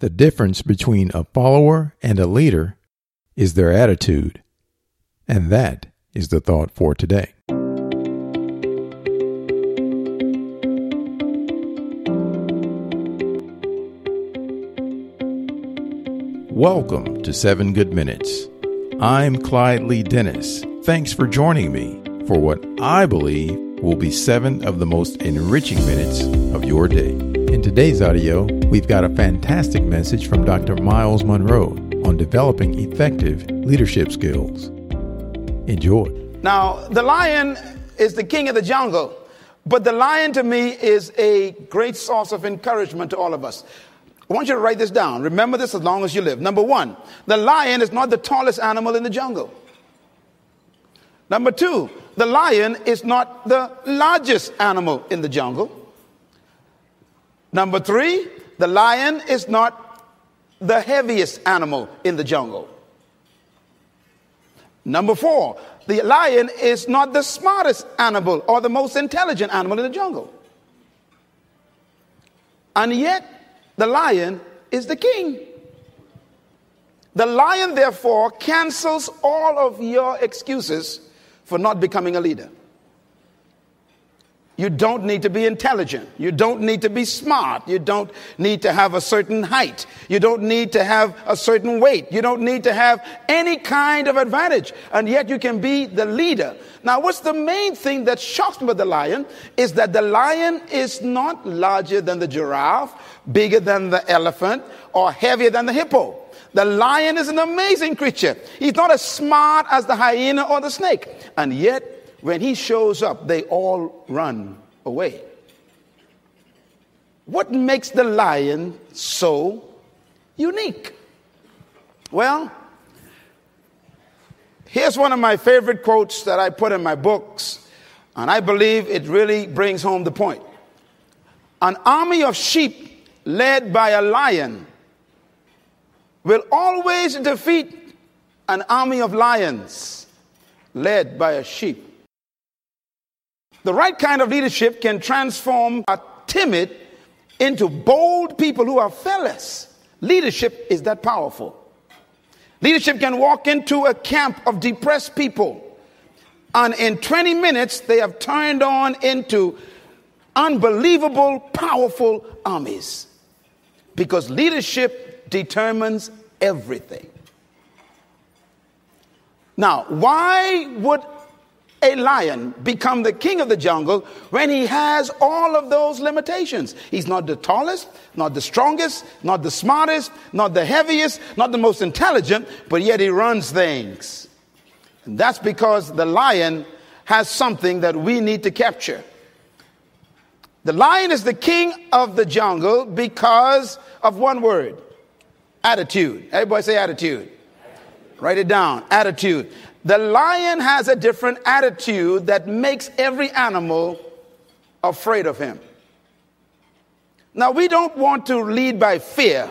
The difference between a follower and a leader is their attitude. And that is the thought for today. Welcome to 7 Good Minutes. I'm Clyde Lee Dennis. Thanks for joining me for what I believe will be 7 of the most enriching minutes of your day. In today's audio, we've got a fantastic message from Dr. Myles Munroe on developing effective leadership skills. Enjoy. Now, the lion is the king of the jungle, but the lion to me is a great source of encouragement to all of us. I want you to write this down. Remember this as long as you live. Number 1, the lion is not the tallest animal in the jungle. Number 2, the lion is not the largest animal in the jungle. Number 3, the lion is not the heaviest animal in the jungle. Number 4, the lion is not the smartest animal or the most intelligent animal in the jungle. And yet, the lion is the king. The lion, therefore, cancels all of your excuses for not becoming a leader. You don't need to be intelligent. You don't need to be smart. You don't need to have a certain height. You don't need to have a certain weight. You don't need to have any kind of advantage. And yet you can be the leader. Now, what's the main thing that shocks me about the lion is that the lion is not larger than the giraffe, bigger than the elephant, or heavier than the hippo. The lion is an amazing creature. He's not as smart as the hyena or the snake. And yet, when he shows up, they all run away. What makes the lion so unique? Well, here's one of my favorite quotes that I put in my books, and I believe it really brings home the point. An army of sheep led by a lion will always defeat an army of lions led by a sheep. The right kind of leadership can transform a timid into bold people who are fearless. Leadership is that powerful. Leadership can walk into a camp of depressed people, and in 20 minutes, they have turned on into unbelievable, powerful armies. Because leadership determines everything. Now, why would a lion become the king of the jungle when he has all of those limitations? He's not the tallest, not the strongest, not the smartest, not the heaviest, not the most intelligent, but yet he runs things. And that's because the lion has something that we need to capture. The lion is the king of the jungle because of one word: attitude. Everybody say attitude. Write it down. Attitude. The lion has a different attitude that makes every animal afraid of him. Now, we don't want to lead by fear,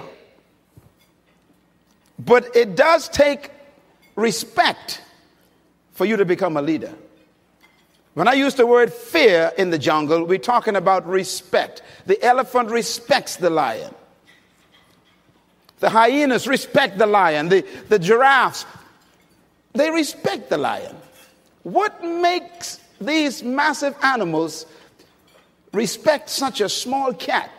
but it does take respect for you to become a leader. When I use the word fear in the jungle, we're talking about respect. The elephant respects the lion. The hyenas respect the lion. The giraffes, they respect the lion. What makes these massive animals respect such a small cat?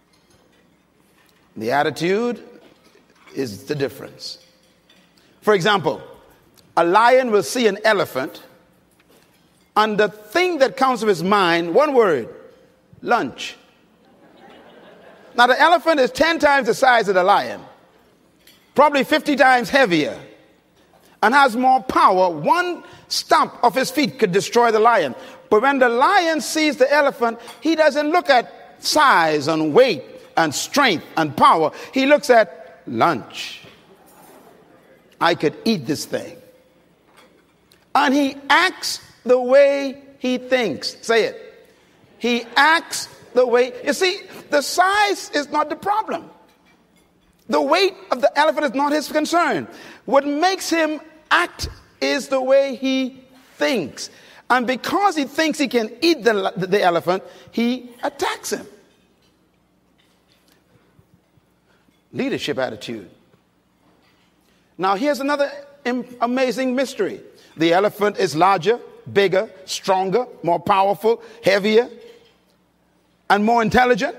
The attitude is the difference. For example, a lion will see an elephant, and the thing that comes to his mind, one word: lunch. Now, the elephant is 10 times the size of the lion, probably 50 times heavier, and has more power. One stomp of his feet could destroy the lion. But when the lion sees the elephant, he doesn't look at size and weight and strength and power. He looks at lunch. I could eat this thing. And he acts the way he thinks. Say it. He acts the way. You see, the size is not the problem. The weight of the elephant is not his concern. What makes him act is the way he thinks. And because he thinks he can eat the elephant, he attacks him. leadership attitude. Now, here's another amazing mystery. The elephant is larger, bigger, stronger, more powerful, heavier, and more intelligent.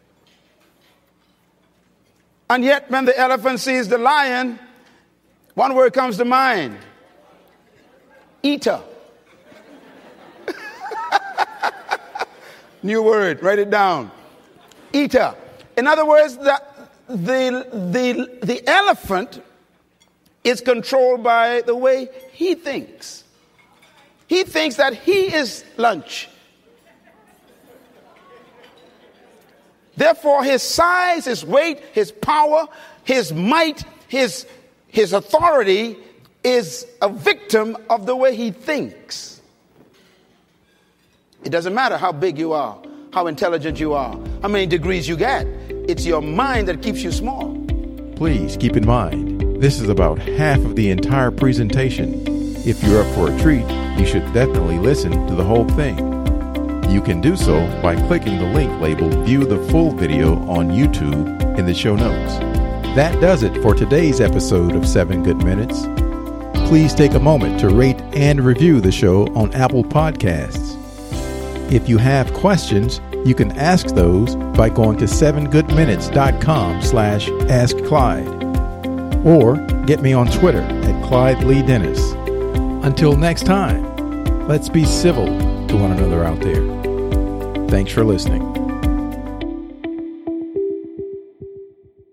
And yet, when the elephant sees the lion, one word comes to mind: eater. New word, write it down. Eater. In other words, the elephant is controlled by the way he thinks. He thinks that he is lunch. Therefore, his size, his weight, his power, his might, his authority is a victim of the way he thinks. It doesn't matter how big you are, how intelligent you are, how many degrees you get. It's your mind that keeps you small. Please keep in mind, this is about half of the entire presentation. If you're up for a treat, you should definitely listen to the whole thing. You can do so by clicking the link labeled View the Full Video on YouTube in the show notes. That does it for today's episode of 7 Good Minutes. Please take a moment to rate and review the show on Apple Podcasts. If you have questions, you can ask those by going to 7goodminutes.com/AskClyde or get me on Twitter at Clyde Lee Dennis. Until next time, let's be civil to one another out there. Thanks for listening.